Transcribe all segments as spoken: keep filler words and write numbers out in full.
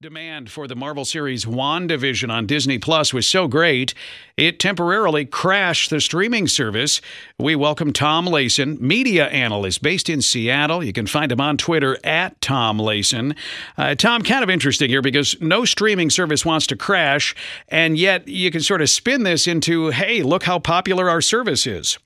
Demand for the Marvel series WandaVision on Disney Plus was so great, it temporarily crashed the streaming service. We welcome Tom Layson, media analyst based in Seattle. You can find him on Twitter at Tom Layson. Uh, Tom, kind of interesting here because no streaming service wants to crash, and yet you can sort of spin this into, hey, look how popular our service is.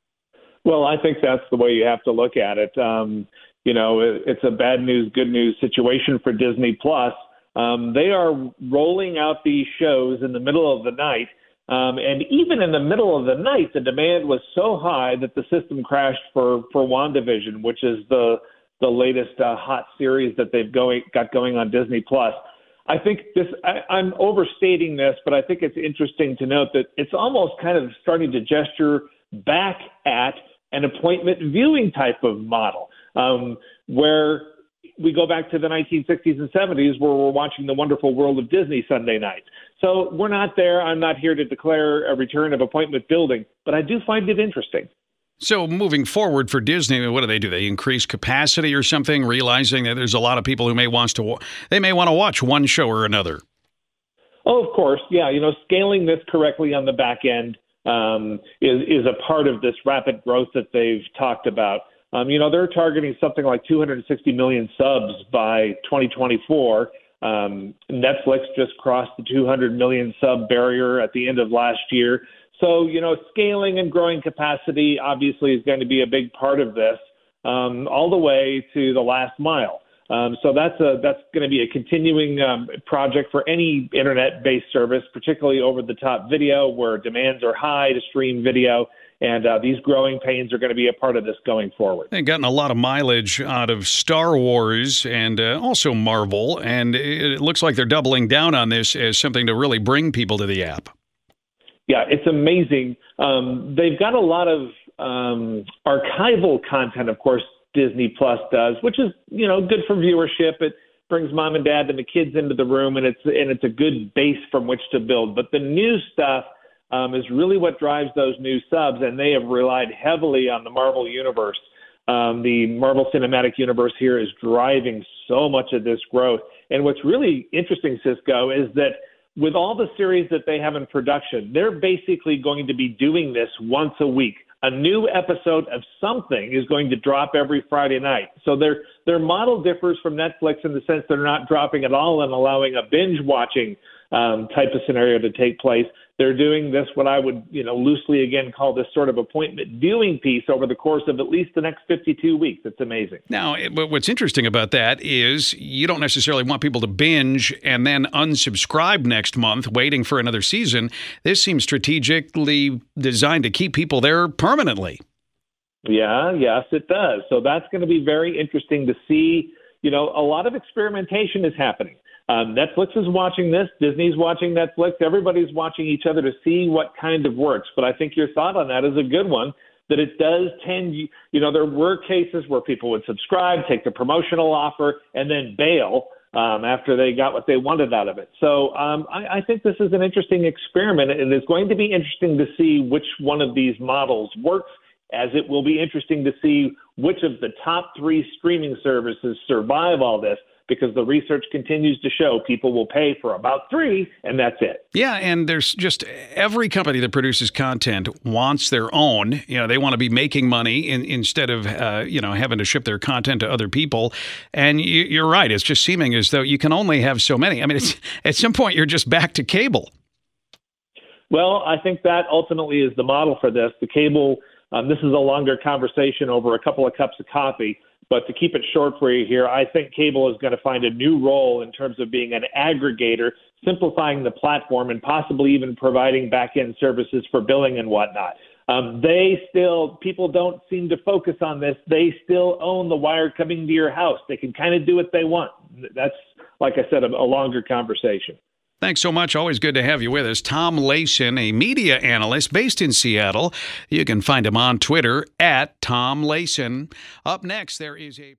Well, I think that's the way you have to look at it. Um, you know, it, it's a bad news, good news situation for Disney Plus. Um, they are rolling out these shows in the middle of the night. Um, and even in the middle of the night, the demand was so high that the system crashed for, for WandaVision, which is the the latest uh, hot series that they've going, got going on Disney Plus. I think this, I, I'm overstating this, but I think it's interesting to note that it's almost kind of starting to gesture back at an appointment viewing type of model, um, where we go back to the nineteen sixties and seventies where we're watching The Wonderful World of Disney Sunday nights. So we're not there. I'm not here to declare a return of appointment building, but I do find it interesting. So moving forward for Disney, what do they do? They increase capacity or something, realizing that there's a lot of people who may wants to they may want to watch one show or another. Oh, of course. Yeah. You know, scaling this correctly on the back end um, is, is a part of this rapid growth that they've talked about. Um, you know, they're targeting something like two hundred sixty million subs by twenty twenty-four. Um, Netflix just crossed the two hundred million sub barrier at the end of last year. So, you know, scaling and growing capacity obviously is going to be a big part of this, um, all the way to the last mile. Um, so that's a that's going to be a continuing um, project for any internet-based service, particularly over-the-top video, where demands are high to stream video. And uh, these growing pains are going to be a part of this going forward. They've gotten a lot of mileage out of Star Wars and uh, also Marvel, and it looks like they're doubling down on this as something to really bring people to the app. Yeah, it's amazing. Um, they've got a lot of um, archival content, of course, Disney Plus does, which is, you know, good for viewership. It brings mom and dad and the kids into the room, and it's and it's a good base from which to build. But the new stuff Um, is really what drives those new subs, and they have relied heavily on the Marvel Universe. Um, the Marvel Cinematic Universe here is driving so much of this growth. And what's really interesting, Cisco, is that with all the series that they have in production, they're basically going to be doing this once a week. A new episode of something is going to drop every Friday night. So their their model differs from Netflix in the sense they're not dropping at all and allowing a binge watching um, type of scenario to take place. They're doing this, what I would, you know, loosely again call this sort of appointment viewing piece over the course of at least the next fifty-two weeks. It's amazing. Now, but what's interesting about that is you don't necessarily want people to binge and then unsubscribe next month, waiting for another season. This seems strategically designed to keep people there permanently. Yeah, yes, it does. So that's going to be very interesting to see. You know, a lot of experimentation is happening. Um, Netflix is watching this. Disney's watching Netflix. Everybody's watching each other to see what kind of works. But I think your thought on that is a good one, that it does tend, you know, there were cases where people would subscribe, take the promotional offer, and then bail um, after they got what they wanted out of it. So um, I, I think this is an interesting experiment, and it's going to be interesting to see which one of these models works, as it will be interesting to see which of the top three streaming services survive all this, because the research continues to show people will pay for about three, and that's it. Yeah, and there's just every company that produces content wants their own. You know, they want to be making money in, instead of, uh, you know, having to ship their content to other people. And you, you're right. It's just seeming as though you can only have so many. I mean, it's, at some point, you're just back to cable. Well, I think that ultimately is the model for this. The cable, um, this is a longer conversation over a couple of cups of coffee. But to keep it short for you here, I think cable is going to find a new role in terms of being an aggregator, simplifying the platform, and possibly even providing back-end services for billing and whatnot. Um, they still, people don't seem to focus on this. They still own the wire coming to your house. They can kind of do what they want. That's, like I said, a, a longer conversation. Thanks so much. Always good to have you with us. Tom Layson, a media analyst based in Seattle. You can find him on Twitter at Tom Layson. Up next, there is a...